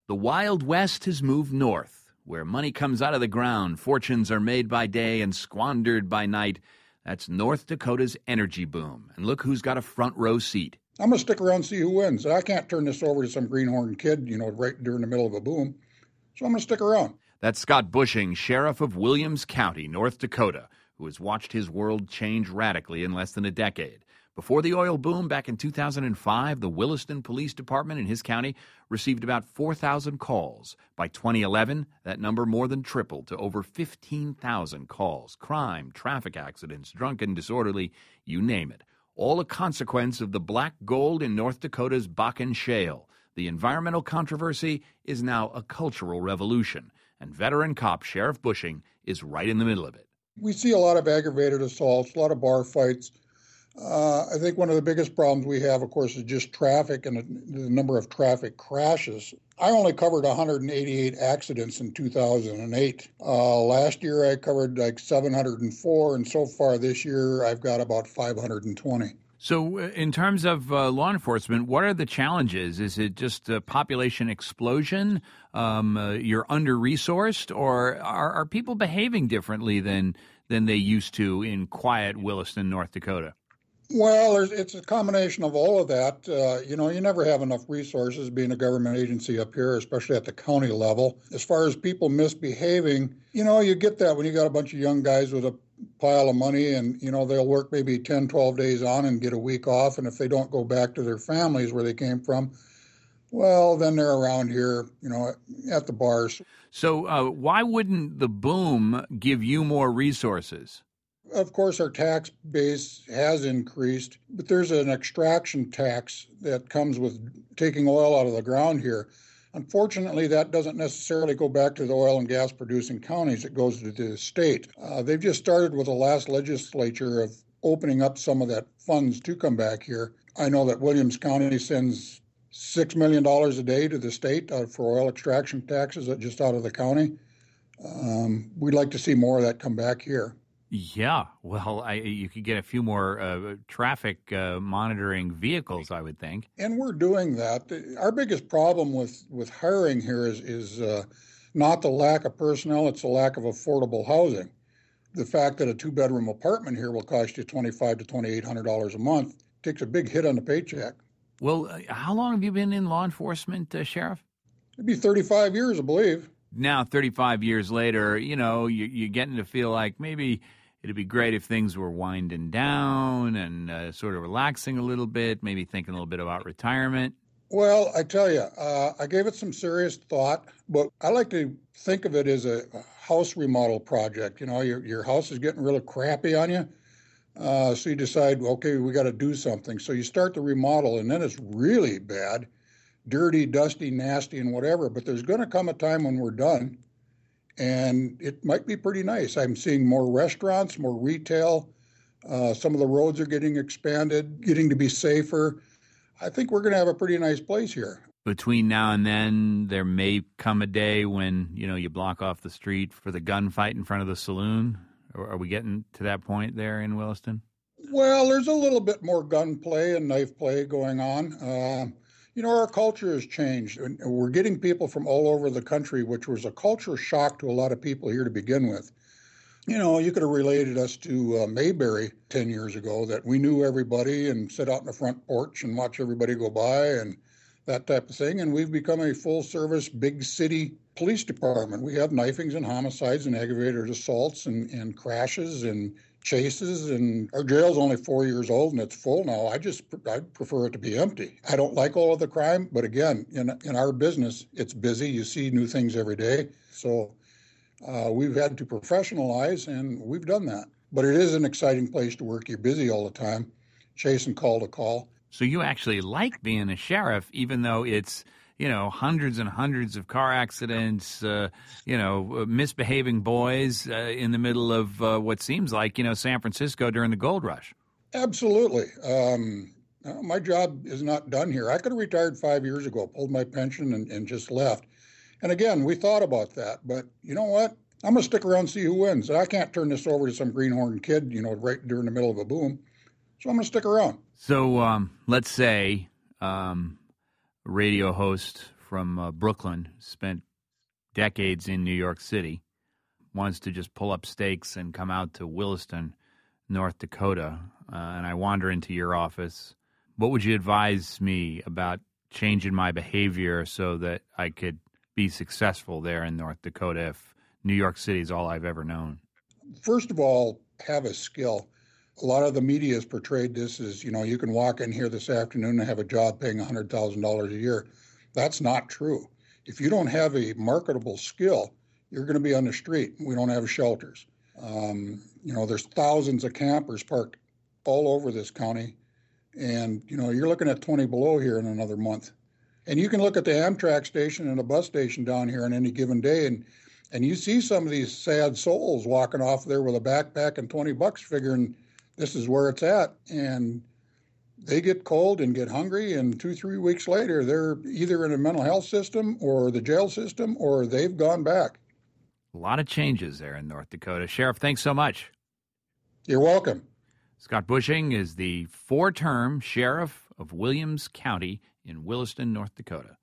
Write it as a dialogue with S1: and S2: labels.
S1: The Wild West has moved north, where money comes out of the ground, fortunes are made by day and squandered by night. That's North Dakota's energy boom. And look who's got a front row seat.
S2: I'm going to stick around and see who wins. I can't turn this over to some greenhorn kid, right during the middle of a boom. So I'm going to stick around.
S1: That's Scott Bushing, sheriff of Williams County, North Dakota, who has watched his world change radically in less than a decade. Before the oil boom back in 2005, the Williston Police Department in his county received about 4,000 calls. By 2011, that number more than tripled to over 15,000 calls. Crime, traffic accidents, drunken, disorderly, you name it. All a consequence of the black gold in North Dakota's Bakken Shale. The environmental controversy is now a cultural revolution, and veteran cop Sheriff Bushing is right in the middle of it.
S2: We see a lot of aggravated assaults, a lot of bar fights. I think one of the biggest problems we have, of course, is just traffic and the number of traffic crashes. I only covered 188 accidents in 2008. Last year I covered like 704, and so far this year I've got about 520.
S1: So in terms of law enforcement, what are the challenges? Is it just a population explosion? You're under-resourced? Or are people behaving differently than they used to in quiet Williston, North Dakota?
S2: Well, it's a combination of all of that. You never have enough resources being a government agency up here, especially at the county level. As far as people misbehaving, you get that when you got a bunch of young guys with a pile of money and, they'll work maybe 10, 12 days on and get a week off. And if they don't go back to their families where they came from, well, then they're around here, at the bars.
S1: So why wouldn't the boom give you more resources?
S2: Of course, our tax base has increased, but there's an extraction tax that comes with taking oil out of the ground here. Unfortunately, that doesn't necessarily go back to the oil and gas producing counties. It goes to the state. They've just started with the last legislature of opening up some of that funds to come back here. I know that Williams County sends $6 million a day to the state for oil extraction taxes just out of the county. We'd like to see more of that come back here.
S1: Yeah, well, you could get a few more traffic monitoring vehicles, I would think.
S2: And we're doing that. Our biggest problem with hiring here is not the lack of personnel, it's the lack of affordable housing. The fact that a two-bedroom apartment here will cost you $2,500 to $2,800 a month takes a big hit on the paycheck.
S1: Well, how long have you been in law enforcement, Sheriff?
S2: It'd be 35 years, I believe.
S1: Now, 35 years later, you're getting to feel like maybe it'd be great if things were winding down and sort of relaxing a little bit, maybe thinking a little bit about retirement.
S2: Well, I tell you, I gave it some serious thought, but I like to think of it as a house remodel project. Your house is getting really crappy on you. So you decide, okay, we got to do something. So you start the remodel, and then it's really bad, dirty, dusty, nasty, and whatever. But there's going to come a time when we're done, and it might be pretty nice. I'm seeing more restaurants, more retail. Some of the roads are getting expanded, getting to be safer. I think we're going to have a pretty nice place here.
S1: Between now and then, there may come a day when, you block off the street for the gunfight in front of the saloon. Are we getting to that point there in Williston?
S2: Well, there's a little bit more gunplay and knife play going on. Our culture has changed. We're getting people from all over the country, which was a culture shock to a lot of people here to begin with. You could have related us to Mayberry 10 years ago, that we knew everybody and sit out in the front porch and watch everybody go by and that type of thing. And we've become a full-service, big city police department. We have knifings and homicides and aggravated assaults and crashes and chases, and our jail's only 4 years old and it's full now. I'd prefer it to be empty. I don't like all of the crime, but again, in our business, it's busy. You see new things every day. So we've had to professionalize, and we've done that. But it is an exciting place to work. You're busy all the time, chasing call to call.
S1: So you actually like being a sheriff, even though it's, hundreds and hundreds of car accidents, misbehaving boys in the middle of what seems like, San Francisco during the gold rush.
S2: Absolutely. My job is not done here. I could have retired 5 years ago, pulled my pension and just left. And again, we thought about that. But you know what? I'm going to stick around and see who wins. I can't turn this over to some greenhorn kid, right during the middle of a boom. So I'm going to stick around.
S1: So let's say radio host from Brooklyn, spent decades in New York City, wants to just pull up stakes and come out to Williston, North Dakota, and I wander into your office. What would you advise me about changing my behavior so that I could be successful there in North Dakota if New York City is all I've ever known?
S2: First of all, have a skill. A lot of the media has portrayed this as, you can walk in here this afternoon and have a job paying $100,000 a year. That's not true. If you don't have a marketable skill, you're going to be on the street. We don't have shelters. There's thousands of campers parked all over this county. And, you're looking at 20 below here in another month. And you can look at the Amtrak station and the bus station down here on any given day, and you see some of these sad souls walking off there with a backpack and $20 figuring this is where it's at. And they get cold and get hungry, and 2-3 weeks later, they're either in a mental health system or the jail system, or they've gone back.
S1: A lot of changes there in North Dakota. Sheriff, thanks so much.
S2: You're welcome.
S1: Scott Bushing is the 4-term sheriff of Williams County in Williston, North Dakota.